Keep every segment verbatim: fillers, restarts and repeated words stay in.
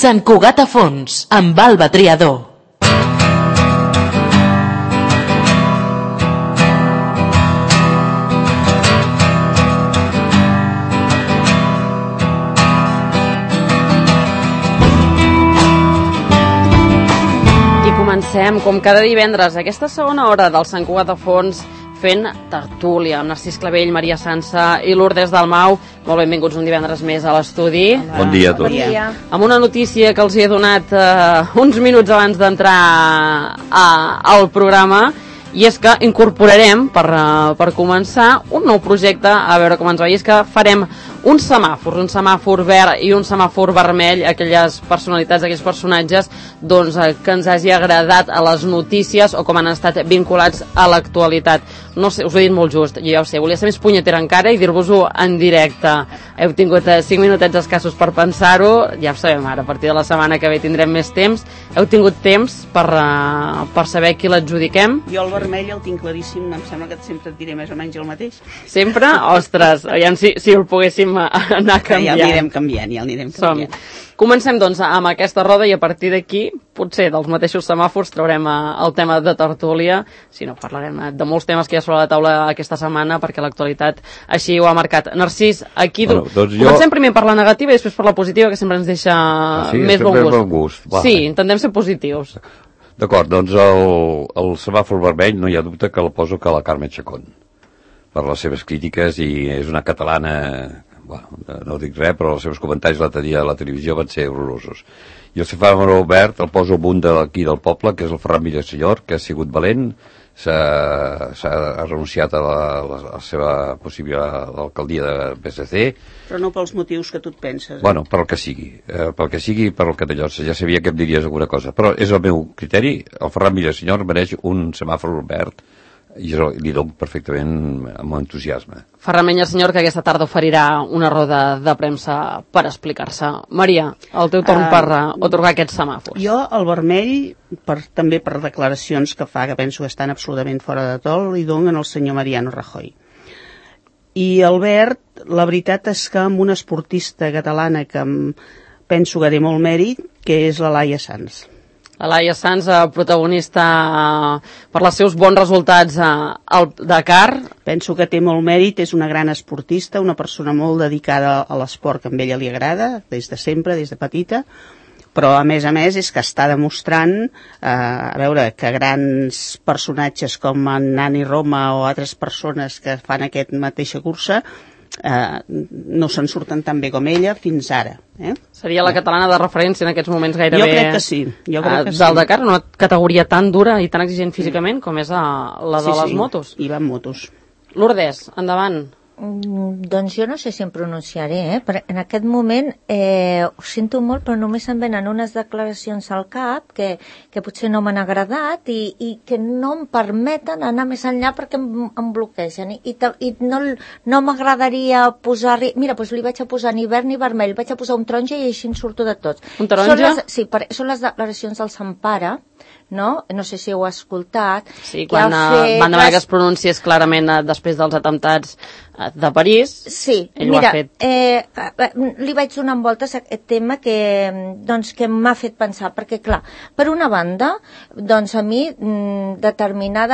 Sant Cugat a fons, amb Alba Triador. I comencem, com cada divendres, aquesta segona hora del Sant Cugat a fons, fent tertúlia amb Narcís Clavell, Maria Sansa i Lourdes Dalmau. Molt benvinguts un divendres més a l'estudi. Bon dia a tots. Bon dia. Amb una notícia que els he donat eh, uns minuts abans d'entrar al programa, i és que incorporarem, per, uh, per començar, un nou projecte, a veure com ens va, i és que farem un semàfor, un semàfor verd i un semàfor vermell, aquelles personalitats, aquells personatges doncs, eh, que ens hagi agradat a les notícies o com han estat vinculats a l'actualitat. No sé, us ho he dit molt just, jo ja ho sé, volia ser més punyetera encara i dir-vos-ho en directe. Heu tingut eh, cinc minutets escassos per pensar-ho, ja ho sabem ara, a partir de la setmana que ve tindrem més temps. Heu tingut temps per, uh, per saber qui l'adjudiquem? Jo el vermell el tinc claríssim, em sembla que sempre et diré més o menys el mateix. Sempre? Ostres, aviam si, si el poguéssim anar canviant. Ja el anirem canviant, ja el anirem canviant. Som. Comencem, doncs, amb aquesta roda i a partir d'aquí, potser dels mateixos semàfors, traurem el tema de tertúlia. Si no, parlarem de molts temes que hi ha sobre la taula aquesta setmana, perquè l'actualitat així ho ha marcat. Narcís, aquí... Bueno, doncs jo... Comencem primer per la negativa i després per la positiva, que sempre ens deixa ah, sí, més bon gust. Bon gust. Va. Sí, intentem ser positius. D'acord, doncs el, el semàfor vermell no hi ha dubte que el poso que la Carme Chacón, per les seves crítiques, i és una catalana... Bueno, no dic res, però els seus comentaris l'altre dia a la televisió van ser horrorosos. I el semàfor verd el poso a un d'aquí del poble, que és el Ferran Villasenyor, que ha sigut valent, s'ha renunciat a la, a la seva possible alcaldia de P S C. Però no pels motius que tu et penses. Eh? Bueno, per el que sigui. Eh, pel que sigui, per el que d'allò. Ja sabia que em diries alguna cosa. Però és el meu criteri. El Ferran Villasenyor mereix un semàfor verd i jo li dono perfectament amb entusiasme. Ferran Villasenyor, que aquesta tarda oferirà una roda de premsa per explicar-se. Maria, el teu torn uh, per uh, otorgar aquests semàfors. Jo, el vermell, per, també per declaracions que fa, que penso que estan absolutament fora de tol, li donen al senyor Mariano Rajoy. I el verd, la veritat és que amb una esportista catalana que penso que té molt mèrit, que és la Laia Sanz. La Laia Sanz, protagonista per els seus bons resultats al Dakar. Penso que té molt mèrit, és una gran esportista, una persona molt dedicada a l'esport que a ella li agrada, des de sempre, des de petita, però a més a més és que està demostrant eh, a veure que grans personatges com en Nani Roma o altres persones que fan aquesta mateixa cursa Uh, no se'n surten tan bé com ella fins ara. Eh? Seria la catalana de referència en aquests moments gairebé... Jo crec que sí. Jo crec que uh, del Dakar, una categoria tan dura i tan exigent físicament com és uh, la de sí, les sí. motos. I va en motos. Lourdes, endavant. Mm, doncs jo no sé si em pronunciaré, eh? Però en aquest moment eh, ho sento molt, però només em venen unes declaracions al cap que, que potser no m'han agradat i, i que no em permeten anar més enllà perquè em, em bloquegen i, i, i no, no m'agradaria posar-hi... Mira, doncs li vaig a posar ni verd ni vermell, vaig a posar un taronja i així en surto de tots. Un taronja? Són les, sí, per, són les declaracions del Sant Pare, no? No sé si heu escoltat. Sí, quan fet... van demanar que es pronunciés clarament eh, després dels atemptats eh, de París, sí, ell mira, ho ha fet. Eh, li vaig donar voltes a aquest tema que, doncs, que m'ha fet pensar, perquè clar, per una banda, doncs a mi mm, determinada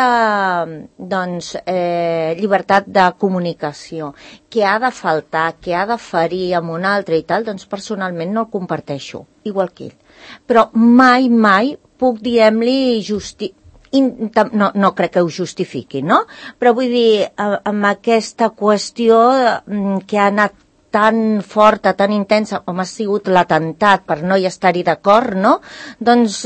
doncs, eh, llibertat de comunicació que ha de faltar, que ha de ferir amb un altre i tal, doncs personalment no el comparteixo, igual que ell. Però mai, mai puc diguem-li justi... No, no crec que ho justifiqui, no? Però vull dir, amb aquesta qüestió que ha anat tan forta, tan intensa com ha sigut l'atemptat per no hi estar-hi d'acord, no? Doncs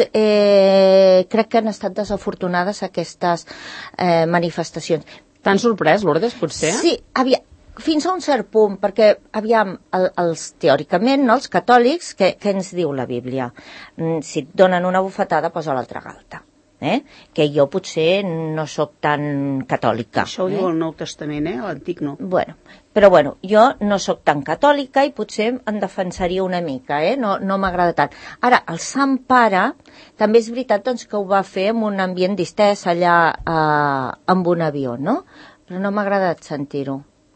eh, crec que han estat desafortunades aquestes eh, manifestacions. T'han sorprès, Lourdes, potser? Sí, havia... fins a un cert punt, perquè, aviam, el, els, teòricament, no, els catòlics, què, què ens diu la Bíblia? Si et donen una bufetada, posa l'altra galta. Eh? Que jo potser no sóc tan catòlica. Això ho eh? diu el Nou Testament, eh? L'Antic no. Bueno, però bueno, jo no sóc tan catòlica i potser em defensaria una mica, eh? No, no m'agrada tant. Ara, el Sant Pare, també és veritat doncs, que ho va fer en un ambient distès allà eh, amb un avió, no? Però no m'ha agradat sentir-ho.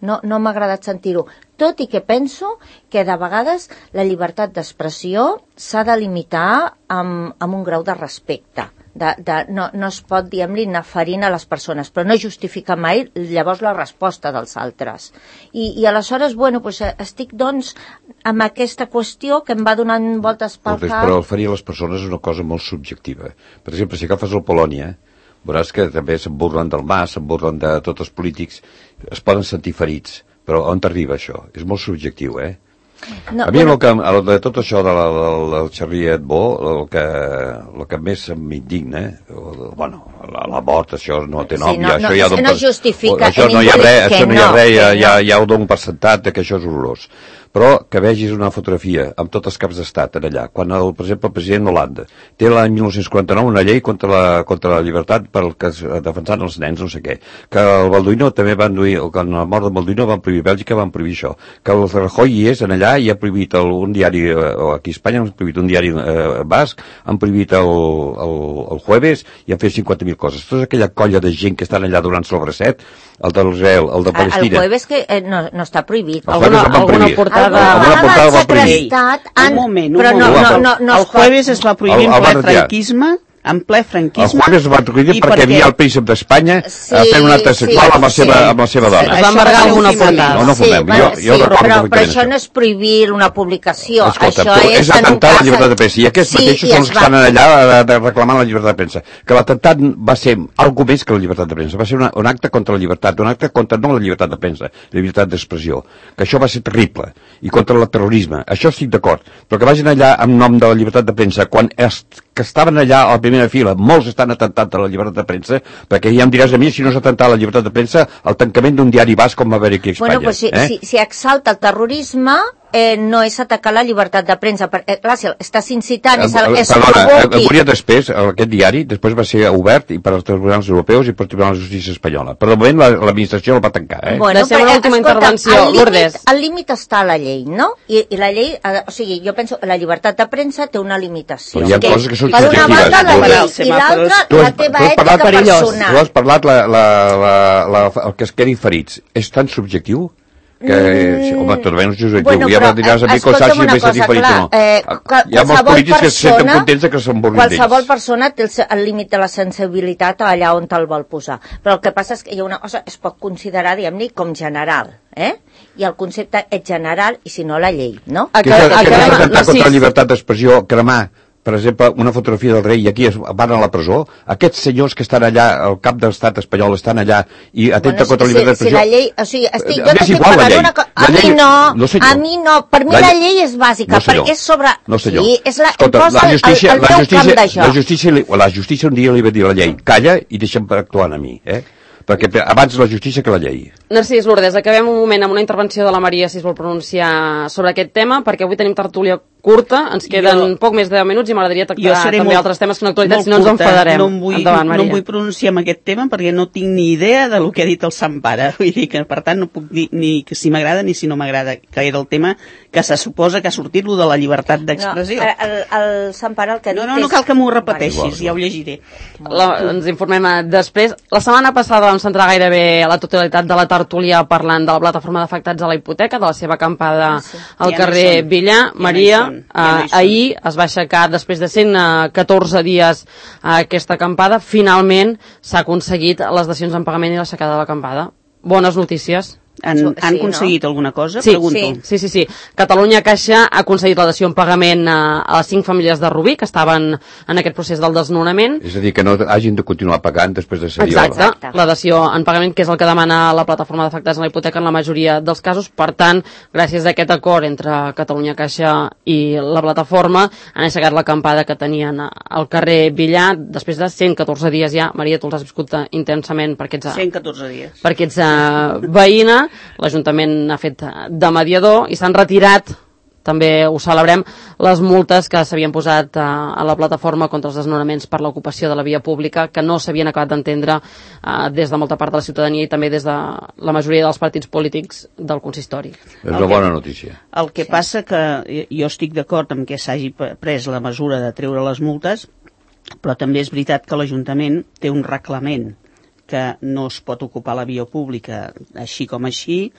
no, no m'ha agradat sentir-ho. Tot i que penso que de vegades la llibertat d'expressió s'ha de limitar amb, amb un grau de respecte. De, de, no, no es pot, diguem-li, anar ferint a les persones, però no justifica mai llavors la resposta dels altres. I, i aleshores, bueno, pues, estic doncs amb aquesta qüestió que em va donant voltes pel Moltes, cap. però el ferir a les persones és una cosa molt subjectiva. Per exemple, si agafes el Polònia, veuràs que també se'n burlen del Mas, se'n burlen de tots els polítics, es poden sentir ferits, però on t'arriba això? És molt subjectiu, eh? No, a mi bueno, el que, el de tot això de la, del, del Xavier Edbó, el que, el que més m'indigna, bueno, la, la mort, això no té nom, sí, no, ja, això no, ja no, no justifica, això no hi ha res, això no hi ha no, res, ja, no. ja, ja ho dono per sentat que això és horrorós. Però que vegis una fotografia amb tots els caps d'estat en allà, quan, el, per exemple, el president d'Holanda té l'any mil nou-cents quaranta-nou una llei contra la, contra la llibertat per que es defensant els nens, no sé què, que el Balduino també van duir, quan la mort del Balduino van prohibir Bèlgica, van prohibir això, que el Rajoy hi és en allà i ha prohibit el, un diari, o aquí a Espanya han prohibit un diari eh, basc, han prohibit el, el, el Jueves i han fet cinquanta mil coses. Tota aquella colla de gent que estan allà donant-se el bracet, el d'Israel, el de Palestina. El Jueves que eh, no, no està prohibit. Alguna, alguna portada Alguna portada va prohibir. Un moment, un però moment. no, no, no, no el Jueves es va prohibir el, el en ple va retirar. franquisme, en ple franquisme. El Jueves es va prohibir perquè hi havia el príncep d'Espanya Sí, fent un acte sexual sí, amb, la seva, sí. amb la seva dona. Es va embargar amb una portada. No, no fumem. bueno, Jo- jo sí, recordo però, però perfectament això això. no és prohibir una publicació. Escolta, això però és en un atentar a cas- la llibertat de premsa. I aquests Sí, mateixos i són es els que va- estan allà de, de reclamant la llibertat de premsa. Que l'atemptat va ser algo més que la llibertat de premsa. Va ser una, un acte contra la llibertat, un acte contra no la llibertat de premsa, la llibertat d'expressió. Que això va ser terrible. I contra el terrorisme. Això estic d'acord. Però que vagin allà en nom de la llibertat de premsa, quan es, que estaven allà a la primera fila, molts estan atentant a la llibertat de premsa, perquè ja em diràs a mi, si no s'ha atentat a la llibertat de premsa, el tancament d'un diari basc com va haver aquí a Espanya. Bueno, pues si, eh? si, si exalta el terrorisme, eh, no és atacar la llibertat de premsa. perquè, clar, si estàs incitant, és, el, és Perdona, provoqui. Moria després, aquest diari, després va ser obert i per als tribunals europeus i per al Tribunal de Justícia Espanyola. Però de moment la- l'administració el va tancar, eh? Bueno, Deixem però, una última escolta, intervenció, el límit- Lourdes. El límit està a la llei, no? I, i la llei, eh, o sigui, jo penso que la llibertat de premsa té una limitació. Però hi ha coses que són per una subjectives. banda, la Tu llei, has- i l'altra, Tu has- la tu teva has parlat ètica perillós. Tu personal. has parlat la, la, la, la, el que es quedin ferits. És tan subjectiu? Que, mm, home, tot bé no és subjectiu. Bueno, ja però, diràs a mi que el escolta'm Sachi una més cosa, diferit o clar, no. eh, Hi ha molts qualsevol polítics que se senten persona- contents de que se'n burlin Qualsevol d'ells. persona té el, se- el límit de la sensibilitat allà on te'l vol posar. Però el que passa és que hi ha una cosa, es pot considerar, diguem-ne, com general, eh? I el concepte és general i si no la llei, no? Que és, que és Acabem- atemptar les contra la sis. llibertat d'expressió, cremar, per exemple, una fotografia del rei i aquí es van a la presó. Aquests senyors que estan allà, al cap de l'estat espanyol, estan allà i atenten Bueno, contra la si, llibertat si d'expressió. la llei, o sigui, estic, Eh, jo m'és t'estic igual la parlant llei. una cosa, La a mi llei- no, no, senyor. a mi no, per mi La la, llei- llei és bàsica, No, senyor. perquè és sobre, No, senyor. sí, és la, Escolta, posa la justícia, el, el la teu justícia, camp de la joc. justícia, li- la justícia un dia li va dir a la llei, calla i deixa'm actuar a mi, eh? Perquè abans la justícia que la llei. Narcís Lourdes, acabem un moment amb una intervenció de la Maria, si es vol pronunciar sobre aquest tema, perquè avui tenim tertúlia curta, ens queden Jo- poc més de deu minuts i m'agradaria Jo tractar seré també molt, altres temes que en l'actualitat, molt si no ens curta. enfadarem. No em vull, Endavant, no Maria. em vull pronunciar en aquest tema perquè no tinc ni idea de lo que ha dit el Sant Pare. Vull dir que, per tant, no puc dir ni que si m'agrada ni si no m'agrada, que era el tema que se suposa que ha sortit lo de la llibertat d'expressió. No, el, el, el Sant Pare el que ha dit No, no, no és- cal que m'ho repeteixis, Igual, ja ho llegiré. La, ens informem eh, després. La setmana passada vam centrar gairebé a la totalitat de la tertúlia parlant de la plataforma d'afectats a la hipoteca, de la seva acampada Ah, sí. al Ja no hi carrer són. Villar. Ja no hi Maria, són. Ja no hi eh, són. ahir es va aixecar, després de cent catorze dies eh, aquesta acampada, finalment s'ha aconseguit les dacions en pagament i l'aixecada de l'acampada. Bones notícies. Han, Sí, han no? aconseguit alguna cosa? Sí, Pregunto. sí. Sí, sí, sí. Catalunya Caixa ha aconseguit la dació en pagament a, a les cinc famílies de Rubí que estaven en aquest procés del desnonament. És a dir, que no hagin de continuar pagant després de ser Exacte. Exacte. La dació en pagament, que és el que demana la plataforma d'afectats en la hipoteca en la majoria dels casos. Per tant, gràcies a aquest acord entre Catalunya Caixa i la plataforma, han aixecat l'acampada que tenien al carrer Villar després de cent catorze dies ja. Maria, tu els has viscut eh, intensament perquè ets, cent catorze dies. perquè ets uh, veïna. L'Ajuntament ha fet de mediador i s'han retirat, també ho celebrem, les multes que s'havien posat uh, a la plataforma contra els desnonaments per l'ocupació de la via pública, que no s'havien acabat d'entendre uh, des de molta part de la ciutadania i també des de la majoria dels partits polítics del consistori. És una bona notícia. El que passa que jo estic d'acord amb que s'hagi pres la mesura de treure les multes, però també és veritat que l'Ajuntament té un reglament que no es pot ocupar la via pública així com així,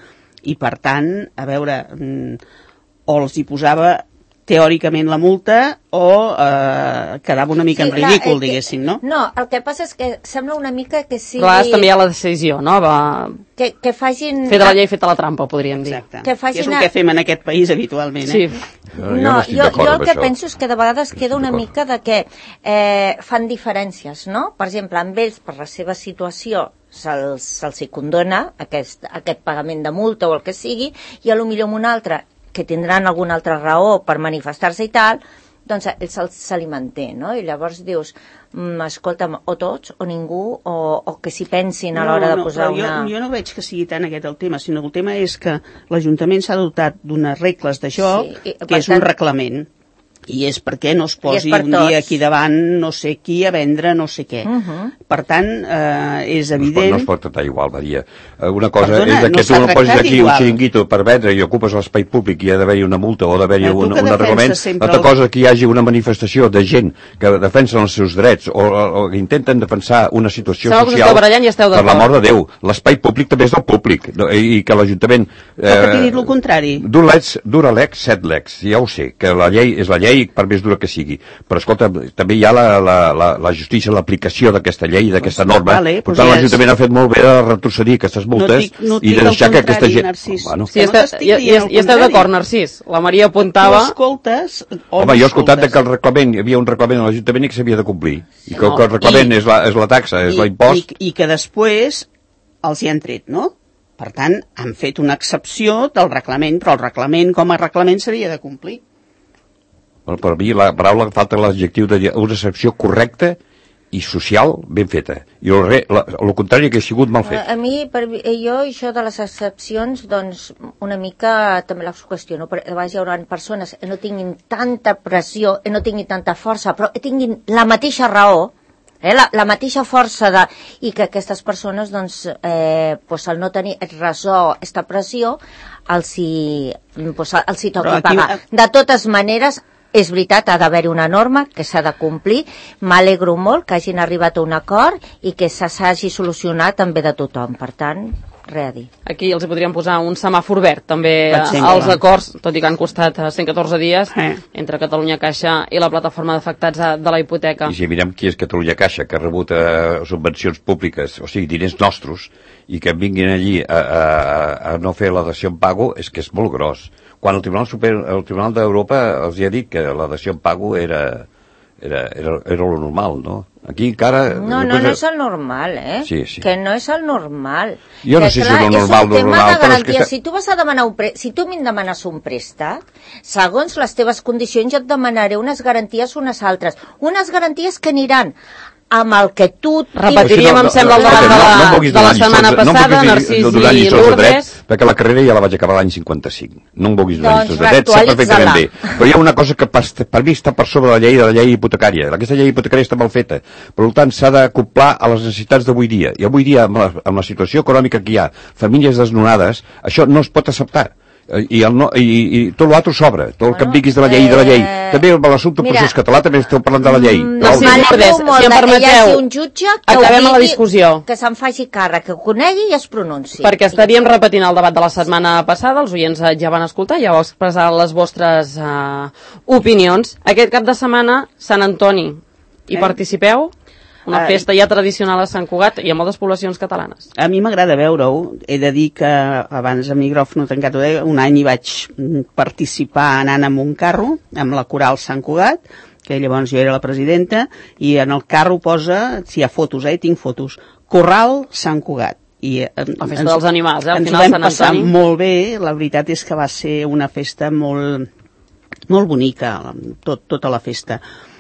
i per tant, a veure, o els hi posava teòricament la multa o eh, quedava una mica sí, en ridícul, la, eh, diguéssim, no? No, el que passa és que sembla una mica que sigui... Però també hi ha la decisió, no? Va... Que, que facin... Feta la llei, feta la trampa, podríem dir. Exacte, que, facin... que és el que fem en aquest país habitualment, sí. eh? Jo, no, jo, jo, jo el que això. penso és que de vegades queda una mica de que eh, fan diferències, no? Per exemple, amb ells, per la seva situació, se'ls se hi condona aquest, aquest pagament de multa o el que sigui, i a lo millor amb un altre que tindran alguna altra raó per manifestar-se i tal, doncs se, se li manté, no? I llavors dius, mm, escolta'm, o tots, o ningú, o, o que s'hi pensin a l'hora no, no, de posar una... Jo, jo no veig que sigui tant aquest el tema, sinó que el tema és que l'Ajuntament s'ha dotat d'unes regles de joc, sí, que és tant... un reglament. I és perquè no es posi un tots. dia aquí davant no sé qui a vendre no sé què. Uh -huh. Per tant, eh, és evident... No es, pot, no es pot tratar igual, Maria. Una cosa Perdona, és que no tu no posis aquí igual. un xiringuito per vendre i ocupes l'espai públic i ha d'haver-hi una multa o d'haver-hi un, un reglament. Altra el... cosa que hi hagi una manifestació de gent que defensen els seus drets o, o, o que intenten defensar una situació Sabeu social i esteu per l'amor de Déu. L'espai públic també és del públic i, i que l'Ajuntament... Eh, que t'he dit el contrari. Dura l'ex, set l'ex. Ja ho sé, que la llei és la llei per més dura que sigui. Però, escolta, també hi ha la, la, la, la justícia, l'aplicació d'aquesta llei, d'aquesta pues, norma. Vale, per tant, l'Ajuntament ha fet molt bé de retrocedir aquestes multes no dic, no i de deixar que aquesta gent... Narcís. Bueno. Sí, està, no i, i, i esteu d'acord, Narcís? La Maria apuntava... Tu escoltes... Home, jo he escoltat que el reglament, hi havia un reglament a l'Ajuntament i que s'havia de complir. I que, no, que el reglament i, és, la, és la taxa, i, és l'impost... I, I que després els hi han tret, no? Per tant, han fet una excepció del reglament, però el reglament com a reglament s'havia de complir. Bueno, per mi la paraula falta l'adjectiu d'una excepció correcta i social ben feta. I el, re, la, el contrari que ha sigut mal fet. A, a mi, per, jo, això de les excepcions, doncs, una mica també les qüestiono. Però, a vegades hi haurà persones que no tinguin tanta pressió, que no tinguin tanta força, però que tinguin la mateixa raó, eh, la, la mateixa força de... i que aquestes persones, doncs, eh, pues, al no tenir ressò, aquesta pressió, els hi, pues, els hi toqui aquí... pagar. De totes maneres, és veritat, ha d'haver una norma que s'ha de complir. M'alegro molt que hagin arribat a un acord i que s'hagi solucionat també de tothom. Per tant, res a dir. Aquí els podríem posar un semàfor verd, també als acords, tot i que han costat cent catorze dies, eh. entre Catalunya Caixa i la plataforma d'afectats de la hipoteca. I si mirem qui és Catalunya Caixa, que ha rebut eh, subvencions públiques, o sigui, diners nostres, i que vinguin allí a, a, a no fer la dació en pago, és que és molt gros. Quan el Tribunal Super, el Tribunal d'Europa els ha dit que la dació en pago era, era, era, era lo normal, no? Aquí encara... No, no, no és el normal, eh? Sí, sí. Que no és el normal. Jo no que, sé clar, si és el normal, és un tema normal, de garantia. que... Si tu vas a demanar un pre... si tu a mi em demanes un préstec, segons les teves condicions jo et demanaré unes garanties unes altres. Unes garanties que aniran amb el que tu... Repetiríem, no, no, em sembla, el debat de la, no, no de la setmana no passada, no Narcís i Lourdes. Perquè la carrera ja la vaig acabar l'any cinquanta-cinc. No em vulguis donar lliçons de dret, sé perfectament bé. Però hi ha una cosa que per, per mi està per sobre la llei de la llei hipotecària. Aquesta llei hipotecària està mal feta. Per tant, s'ha d'acoplar a les necessitats d'avui dia. I avui dia, amb la, amb la situació econòmica que hi ha, famílies desnonades, això no es pot acceptar. I, el no, i, i tot l'altre s'obre, tot el bueno, que em diguis de la llei i de la llei. Eh... També l'assumpte del procés català també esteu parlant de la llei. No, si, si em permeteu, un jutge que acabem la discussió. Que se'n faci càrrec, que ho conegui i es pronunci. Perquè estaríem repetint el debat de la setmana passada, els oients ja van escoltar, ja vau expressar les vostres uh, opinions. Aquest cap de setmana, Sant Antoni, hi eh? participeu? Una festa ja tradicional a Sant Cugat i a moltes poblacions catalanes. A mi m'agrada veure-ho. He de dir que abans a micròfon tancat, un any hi vaig participar anant amb un carro, amb la coral Sant Cugat, que llavors jo era la presidenta, i en el carro posa, si hi ha fotos, eh, tinc fotos, Corral Sant Cugat. I, eh, la festa ens, dels animals, eh? Al ens final vam passar molt bé, la veritat és que va ser una festa molt, molt bonica, tot, tota la festa.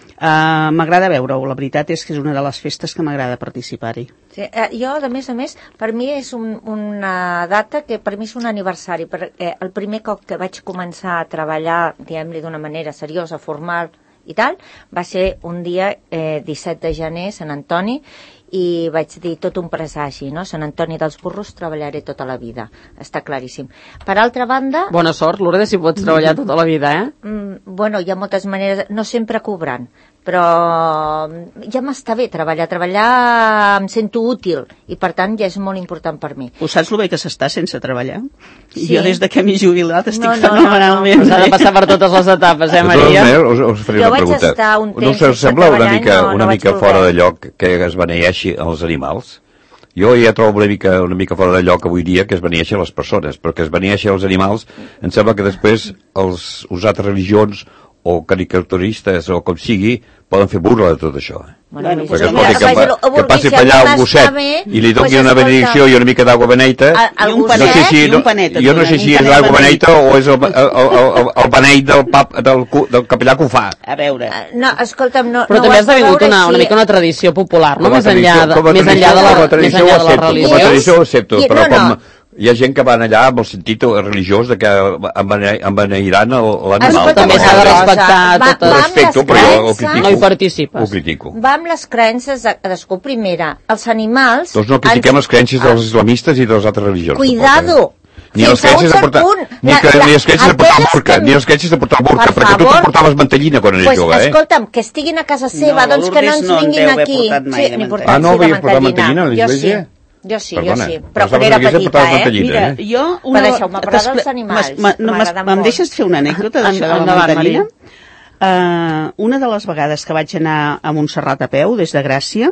Uh, m'agrada veure-ho, la veritat és que és una de les festes que m'agrada participar-hi. Sí, eh, jo, a més a més, per mi és un, una data que per mi és un aniversari, perquè el primer cop que vaig començar a treballar, diguem-li d'una manera seriosa, formal i tal, va ser un dia eh, disset de gener, Sant Antoni, i vaig dir tot un presagi, no? Sant Antoni dels Burros treballaré tota la vida, està claríssim. Per altra banda... Bona sort, Lourdes, si pots treballar tota la vida, eh? Mm, bueno, hi ha moltes maneres, no sempre cobrant, però ja m'està bé treballar, treballar em sento útil i per tant ja és molt important per mi. Ho saps el bé que s'està sense treballar? Sí. Jo des de que m'he jubilat estic No, no, fenomenalment. S'ha de passar per totes les etapes, eh, Maria? Us, us faré Jo una vaig pregunta. estar un temps No us sense sembla una treballar i mica, no- una no vaig mica voler. fora de lloc que es beneeixi els animals? Jo ja trobo una mica, una mica fora de lloc avui dia que es beneeixi les persones, però que es beneeixi els animals em sembla que després els usats religions o caricaturistes o com sigui poden fer burla de tot això. Bueno, Bueno, pues Perquè mira, escolti, que, pues, pa, vulgui, que passi si per allà a mi un gosset m'està bé, i li doni pues una escolta. benedicció i una mica d'aigua beneita, A- al I un gosset, no sé si, i no, un panet et jo no donen, sé un si és panet l'aigua beneit. beneita o és el, el, el, el, el beneit del, pap, del, cu- del capellà que ho fa. A veure, Eh, No, escolta'm, no, Però no també ho ha has de esdevingut veure una, així. una mica una tradició popular, no? Com a Més enllà tradició- de, com a més tradició- enllà de la, com a més tradició enllà ho de la accepto, religió. com a tradició ho accepto, I- però no, no. com hi ha gent que van allà amb el sentit religiós de que embene- embeneiran el- l'animal. Escolta, També s'ha de respectar va, totes- va Ho amb respecto, les però jo ho creences- critico. No hi participes. Ho critico. Va amb les creences de cadascú. Primera, els animals... Doncs no critiquem ens- les creences dels islamistes i de les altres religions. Cuidado! Ni les Fins a un creences de cert portar, punt. ni, La- que, la- ni les creences de portar aquelles burca, que- ni les creences de portar burca, Per perquè tu favor. te portaves mantellina quan eres Pues, jove, eh? escolta'm, que estiguin a casa seva, No, doncs que no Lourdes ens no en vinguin deu haver aquí. portat mai Sí, de n'hi mantellina. portat, Ah, no sí, de havies portat mantellina. mantellina a l'església? Jo sí, jo sí, Perdona, jo sí. però Però quan saps era que hagués petita, portat eh? mantellina. mira, eh? jo... Però deixeu-me parlar t'expli- dels animals, m'es- m'es- que m'agraden Me'n molt. deixes fer una anècdota d'això de la Endavant, mantellina? Maria. Uh, una de les vegades que vaig anar a Montserrat a peu, des de Gràcia,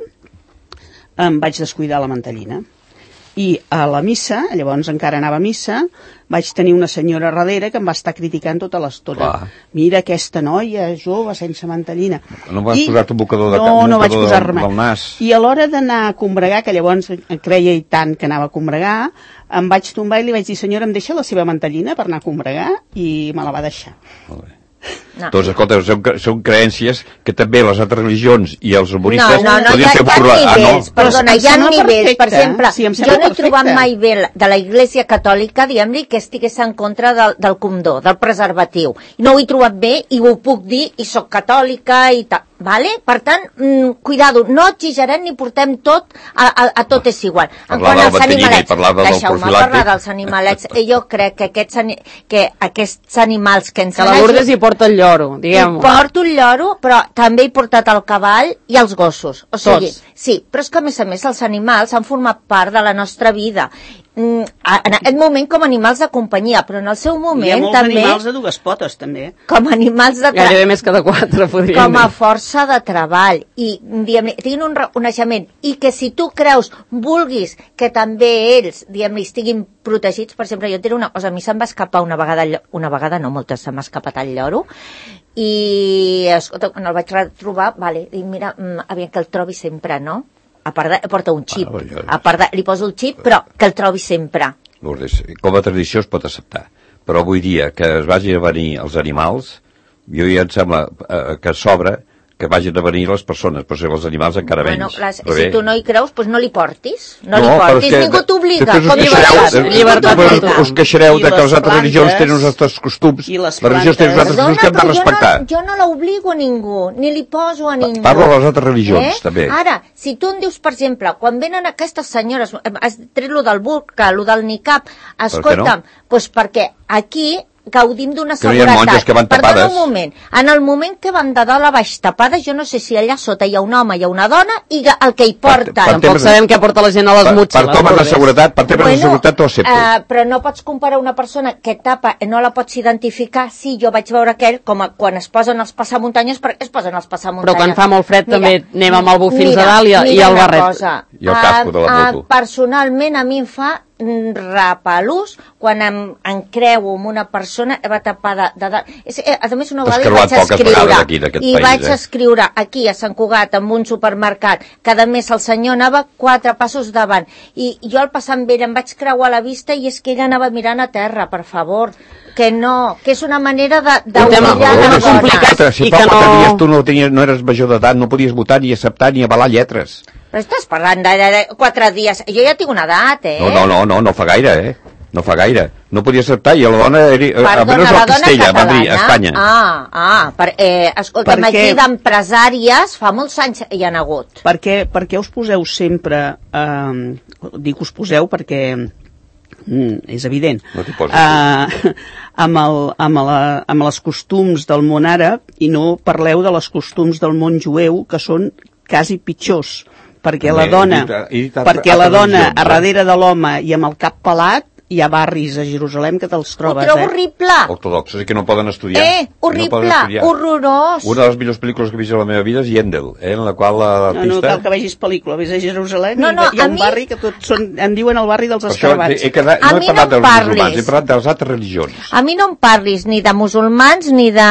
em vaig descuidar la mantellina. I a la missa, llavors encara anava a missa, vaig tenir una senyora darrere que em va estar criticant tota l'estona. Clar. Mira aquesta noia jove sense mantellina. No vas I- posar-te un bocador de ca- No, un no vaig bocador posar del- res més. del nas. I a l'hora d'anar a combregar, que llavors em creia i tant que anava a combregar, em vaig tombar i li vaig dir, senyora, em deixa la seva mantellina per anar a combregar? I me la va deixar. Molt bé. No. Doncs, escolta, són, cre- són creences que també les altres religions i els No, humoristes no, no, hi podien ha, fer hi ha burla. nivells, Ah, no. perdona, Em hi ha sembla nivells, per perfecte, exemple, sí, em jo sembla no he trobat perfecte. mai bé de la Iglésia Catòlica, diguem-li, que estigués en contra del, del condó, del preservatiu. No ho he trobat bé i ho puc dir, i sóc catòlica i tal, vale? Per tant, mm, cuidado, no exagerem ni portem tot, a, a, a tot és igual. En Parlar quant del als mantellina i animalets, parlar del deixeu-me profilàctic. parlar dels animalets, Eh, jo crec que aquests, ani- que aquests animals que ens Que la Lourdes hi porta el lloro, hi diguem-ho. porto el lloro, però també he portat el cavall i els gossos. O sigui, Tots. sí, però és que a més a més els animals han format part de la nostra vida. Mm, a- en aquest moment com animals de companyia, però en el seu Hi ha moment molts també animals de dues potes, també. com animals de Gairebé treball, més que de quatre, podríem com a dir. força de treball. I diguem-ne, tinguin un reconeixement. I que si tu creus, vulguis que també ells, diguem-ne, estiguin protegits, per exemple, jo et diré una cosa, a mi se'm va escapar una vegada, el llo- una vegada no, moltes se m'ha escapat el lloro, i escolta, quan el vaig retrobar, vale, dic, mira, mm, aviam que el trobi sempre, no? A part de, porta un xip, Ah, jo- a part de, li poso el xip, però que el trobi sempre. Lourdes, com a tradició es pot acceptar, però avui dia que es vagi a venir els animals, jo ja em sembla eh, que sobra que vagin a venir les persones, però si els animals encara Bueno, menys. les, Però si bé. tu no hi creus, doncs no li portis. No, li però portis, és que ningú t'obliga. després us Com queixareu, llibertat, eh, ningú llibertat després t'obliga. us queixareu I de que les les altres religions plantes, tenen uns altres costums. i les Les religions tenen uns altres plantes. costums que hem de però respectar. Jo no, jo no l'obligo a ningú, ni li poso a ningú. Parlo de les altres religions, també. Ara, si tu em dius, per exemple, quan venen aquestes senyores, has tret lo del burca, lo del niqab, escolta'm, no? doncs perquè aquí gaudim d'una Que no hi ha seguretat. monges que van Perdona tapades. un moment, en el moment que van de dalt a baix tapades, jo no sé si allà sota hi ha un home, hi ha una dona, i el que hi porten. per Tampoc temes de- sabem què porta la gent a les Per, per motxilles. temes de Lourdes. seguretat, per temes de seguretat t'ho accepto. eh, però no pots comparar una persona que tapa, no la pots identificar. Sí, jo vaig veure aquell, com a, quan es posen els passamuntanyes, perquè es posen els passamuntanyes. Però quan fa molt fred també anem amb el buf fins mira, a dalt i- i mira el una barret. cosa. I el casco de la Ah, ah, moto. personalment a mi em fa mm, repelús quan em, em creu amb una persona va tapada de dalt. És, eh, a més, una T'has vegada hi creuat vaig poques escriure vegades aquí, d'aquest i país, vaig eh? escriure aquí a Sant Cugat en un supermercat que a més el senyor anava quatre passos davant i jo al passar amb ell em vaig creuar la vista i és que ell anava mirant a terra, per favor, que no, que és una manera de, de Un tema humillar molt la complicat. dona. Quatre, si I fa que quatre no- dies tu no, tenies, no eres major d'edat, no podies votar ni acceptar ni avalar lletres. Però estàs parlant de, de, de quatre dies, jo ja tinc una edat, eh? No, no, no, no, no fa gaire, eh? no fa gaire. No podia acceptar, i la dona era... Perdona, almenys la a dona Castella, a catalana? Madrid, a Espanya. Ah, ah, per, eh, escolta'm, Perquè- aquí d'empresàries fa molts anys hi han hagut. Per què, per què us poseu sempre... Eh, dic us poseu perquè mm, és evident. No t'hi poses, eh, amb, el, amb, la, amb els costums del món àrab i no parleu de les costums del món jueu, que són quasi pitjors, perquè la També, dona, he dit- he dit perquè la altres dona religions, a eh? darrere de l'home i amb el cap pelat hi ha barris a Jerusalem que te'ls Ho trobes, trobo eh? horrible. Ortodoxos i que no poden estudiar. Eh, I no horrible, poden estudiar. horrorós. Una de les millors pel·lícules que he vist a la meva vida és Yendel, eh, en la qual No, no l'artista... cal que vegis pel·lícula, vés a Jerusalem No, i no, hi ha a un mi- barri que tots són, en diuen el barri dels Per això escarabats. he quedat, A no mi he parlat no em dels parlis. musulmans, he parlat de les altres religions. A mi no em parlis ni de musulmans, ni de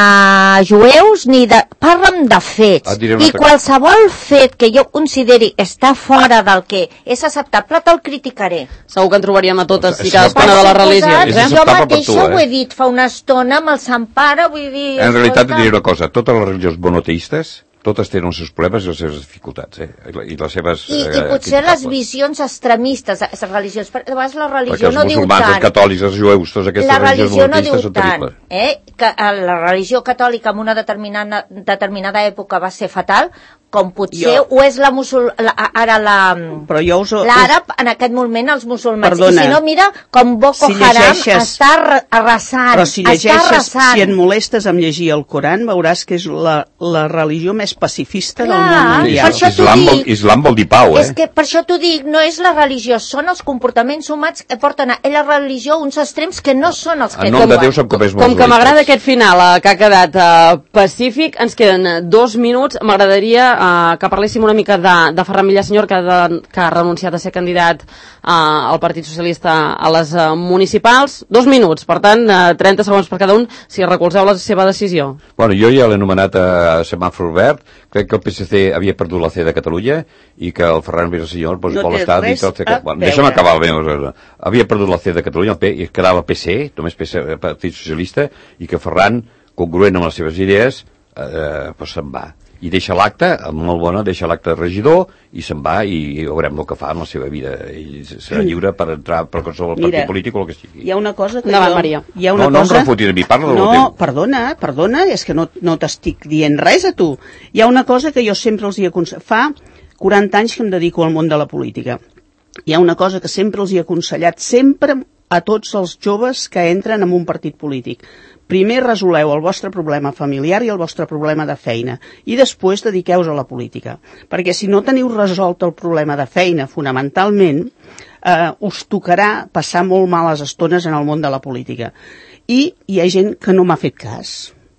jueus, ni de... Parla'm de fets. Et diré una I altra qualsevol fet que jo consideri està fora del que és acceptable, te'l criticaré. Segur que en trobaríem a totes És i cadascuna de les religions, És eh? Jo acceptable per mateixa tu, eh? ho he dit fa una estona amb el Sant Pare, vull dir... En realitat, et escolta, diré una cosa, totes les religions monoteistes, totes tenen els seus problemes i les seves dificultats, eh? I les seves... I, eh, i potser les criticables. visions extremistes de les religions, perquè a vegades la Perquè religió els no diu musulmans, els tant. catòlics, els jueus, totes aquestes La religions religió no monoteistes diu són tant, terribles. eh? Que eh, la religió catòlica en una determinada, determinada època va ser fatal, com potser Jo- ho és la musul... La, ara la... Però jo us... L'àrab, en aquest moment, els musulmans. Perdona. I si no, mira com Boko Si Haram llegeixes- està arra- arrasant. Però si està llegeixes, arrasant. si et molestes amb llegir el Coran, veuràs que és la, la religió més pacifista del Clar, món per mundial. això t'ho Islam, vol, dic. Islam vol dir pau, eh? És que per això t'ho dic, no és la religió, són els comportaments humans que porten a la religió uns extrems que no són els que En nom de diuen. Déu som copers Com que m'agrada aquest final eh, que ha quedat eh, pacífic, ens queden eh, dos minuts. M'agradaria eh, que parléssim una mica de, de Ferran Villasenyor, que, de, que ha renunciat a ser candidat eh, al Partit Socialista a les eh, municipals. Dos minuts, per tant, eh, trenta segons per cada un, si recolzeu la seva decisió. Bueno, jo ja l'he anomenat a semàfor verd, crec que el P S C havia perdut la C de Catalunya i que el Ferran Villasenyor doncs, No vol té estar res dins del C. a Bueno, veure. deixa'm acabar la meva cosa. Havia perdut la C de Catalunya el P, i quedava P C, només P C, Partit Socialista, i que Ferran, congruent amb les seves idees, eh, doncs se'n va. I deixa l'acte, molt bona, deixa l'acte de regidor i se'n va i veurem el que fa en la seva vida. Ell serà lliure per entrar per qualsevol partit Mira, polític o el que sigui. Hi ha una cosa que Endavant, jo... Maria. Hi ha una No, no em cosa... refutis a mi, parla del No, teu. perdona, perdona, és que no, no t'estic dient res a tu. Hi ha una cosa que jo sempre els hi aconsello. Fa quaranta anys que em dedico al món de la política. Hi ha una cosa que sempre els hi he aconsellat, sempre a tots els joves que entren en un partit polític. Primer resoleu el vostre problema familiar i el vostre problema de feina i després dediqueu-vos a la política. Perquè si no teniu resolt el problema de feina, fonamentalment, eh, us tocarà passar molt males estones en el món de la política. I hi ha gent que no m'ha fet cas.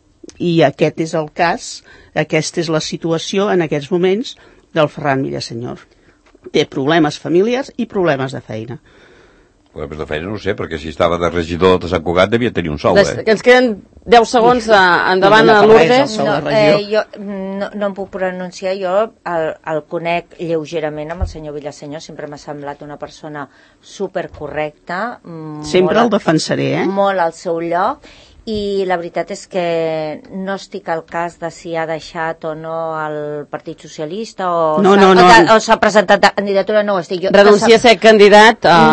I aquest és el cas, aquesta és la situació en aquests moments del Ferran Villasenyor. Té problemes familiars i problemes de feina. Problemes de feina no ho sé, perquè si estava de regidor de Sant Cugat devia tenir un sou, Des, eh? que ens queden deu segons, eh, endavant, No a dona per res, Lourdes. el sou No, de regió. eh, jo no, no em puc pronunciar, jo el, el conec lleugerament amb el senyor Villasenyor, sempre m'ha semblat una persona supercorrecta. Sempre el defensaré, eh? Molt al seu lloc, i la veritat és que no estic al cas de si ha deixat o no el Partit Socialista o No, s'ha no, no. o de- o s'ha presentat de candidatura, no ho estic jo. Renuncia a ser candidat a...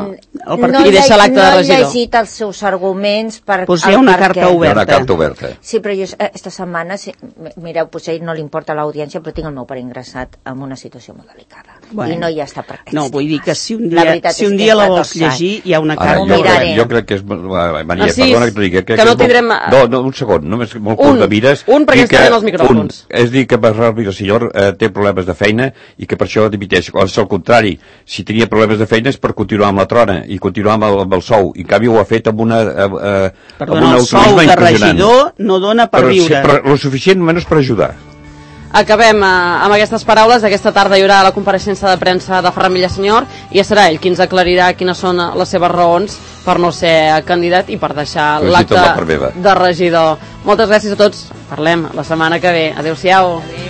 el no, partit i deixa he- l'acte de no he regidor. llegit els seus arguments per, Doncs hi ha el una per carta què. Hi ha oberta. una carta oberta. Sí, però jo eh, esta setmana, sí, m- mireu, potser no li importa a l'audiència, però tinc el meu pare ingressat en una situació molt delicada. Bueno. I no hi ha estat per aquests No, vull dir que si un La dia, veritat si és un que dia he la estat vols al llegir, hi ha una Ara, carta jo, miraré. crec, jo crec que és... Maria, Narcís, perdona que t'ho digui. que és no molt- tindrem- No, no, un segon, només molt Un, curt de mires. un, perquè I ens que- queden els micròfons. Un, és dir, que Ferran Villasenyor eh, té problemes de feina i que per això dimiteix. O és al contrari, si tenia problemes de feina és per continuar amb la trona i continuar amb el, amb el sou. I en canvi ho ha fet amb una... Eh, eh, amb Perdona, un el sou altruisme de impressionant. regidor no dona per però, viure. Sí, però lo suficient menys per ajudar. Acabem eh, amb aquestes paraules. Aquesta tarda hi haurà la compareixença de premsa de Ferran Villasenyor i ja serà ell qui ens aclarirà quines són les seves raons per no ser candidat i per deixar Felicito l'acte la part meva. de regidor. Moltes gràcies a tots. Parlem la setmana que ve. Adéu-siau. Adéu.